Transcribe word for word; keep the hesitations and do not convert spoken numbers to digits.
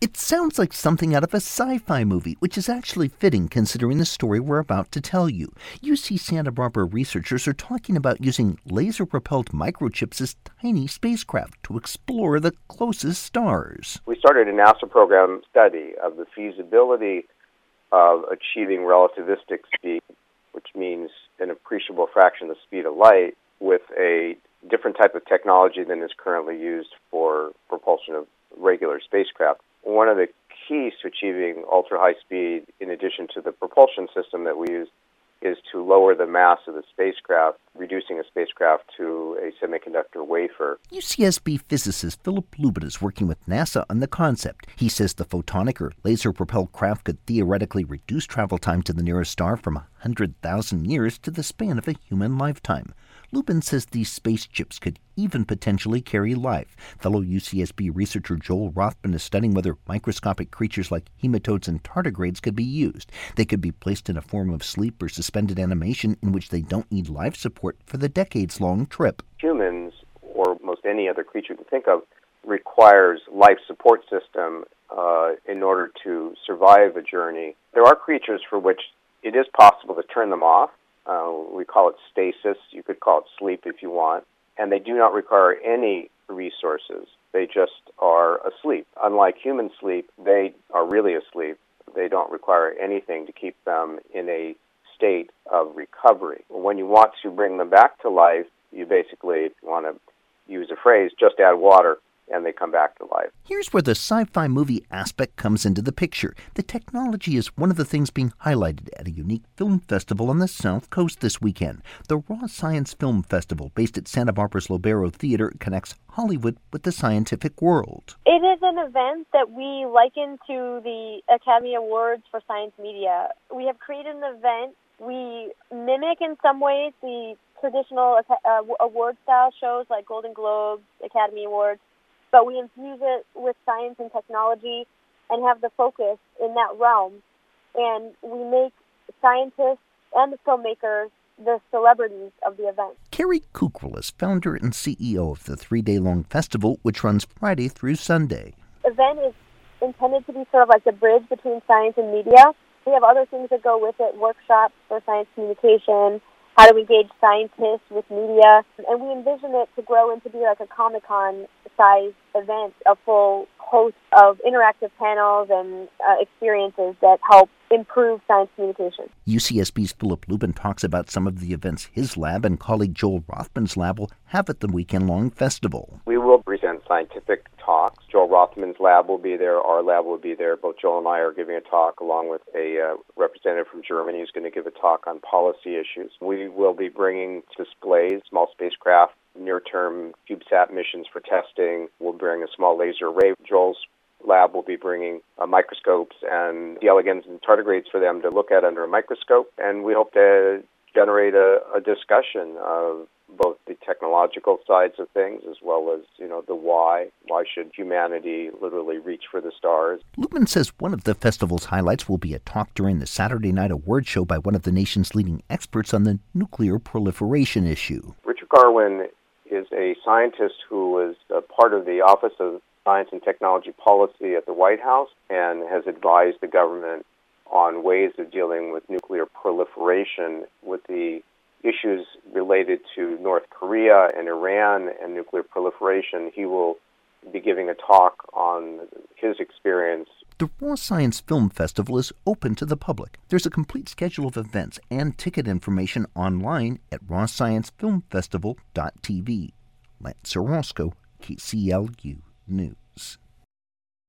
It sounds like something out of a sci-fi movie, which is actually fitting considering the story we're about to tell you. U C Santa Barbara researchers are talking about using laser-propelled microchips as tiny spacecraft to explore the closest stars. We started a NASA program study of the feasibility of achieving relativistic speed, which means an appreciable fraction of the speed of light, with a different type of technology than is currently used for propulsion of regular spacecraft. One of the keys to achieving ultra-high speed, in addition to the propulsion system that we use, is to lower the mass of the spacecraft, reducing a spacecraft to a semiconductor wafer. U C S B physicist Philip Lubin is working with NASA on the concept. He says the photonic or laser-propelled craft could theoretically reduce travel time to the nearest star from one hundred thousand years to the span of a human lifetime. Lubin says these spaceships could even potentially carry life. Fellow U C S B researcher Joel Rothman is studying whether microscopic creatures like hematodes and tardigrades could be used. They could be placed in a form of sleep or suspended animation in which they don't need life support for the decades-long trip. Humans, or most any other creature you can think of, requires life support system uh, in order to survive a journey. There are creatures for which it is possible to turn them off. Uh, we call it stasis. You could call it sleep if you want. And they do not require any resources. They just are asleep. Unlike human sleep, they are really asleep. They don't require anything to keep them in a state of recovery. When you want to bring them back to life, you basically, if you want to use a phrase, just add water, and they come back to life. Here's where the sci-fi movie aspect comes into the picture. The technology is one of the things being highlighted at a unique film festival on the South Coast this weekend. The Raw Science Film Festival, based at Santa Barbara's Lobero Theater, connects Hollywood with the scientific world. It is an event that we liken to the Academy Awards for Science Media. We have created an event. We mimic in some ways the traditional uh, award-style shows like Golden Globes, Academy Awards, but we infuse it with science and technology and have the focus in that realm. And we make scientists and the filmmakers the celebrities of the event. Carrie Kukral is founder and C E O of the three-day-long festival, which runs Friday through Sunday. The event is intended to be sort of like the bridge between science and media. We have other things that go with it, workshops for science communication, how to engage scientists with media, and we envision it to grow into be like a Comic-Con size event, a full host of interactive panels and uh, experiences that help improve science communication. U C S B's Philip Lubin talks about some of the events his lab and colleague Joel Rothman's lab will have at the weekend-long festival. We will present scientific talks. Joel Rothman's lab will be there. Our lab will be there. Both Joel and I are giving a talk, along with a uh, representative from Germany who's going to give a talk on policy issues. We will be bringing displays, small spacecraft, near-term CubeSat missions for testing. We'll bring a small laser array. Joel's lab will be bringing uh, microscopes and C. elegans and tardigrades for them to look at under a microscope. And we hope to generate a, a discussion of both the technological sides of things as well as, you know, the why. Why should humanity literally reach for the stars? Lubin says one of the festival's highlights will be a talk during the Saturday night award show by one of the nation's leading experts on the nuclear proliferation issue. Richard Garwin is a scientist who was a part of the Office of Science and Technology Policy at the White House and has advised the government on ways of dealing with nuclear proliferation, with the issues related to North Korea and Iran and nuclear proliferation. He will be giving a talk on his experience. The Raw Science Film Festival is open to the public. There's a complete schedule of events and ticket information online at raw science film festival dot t v. Lance Orozco, K C L U News.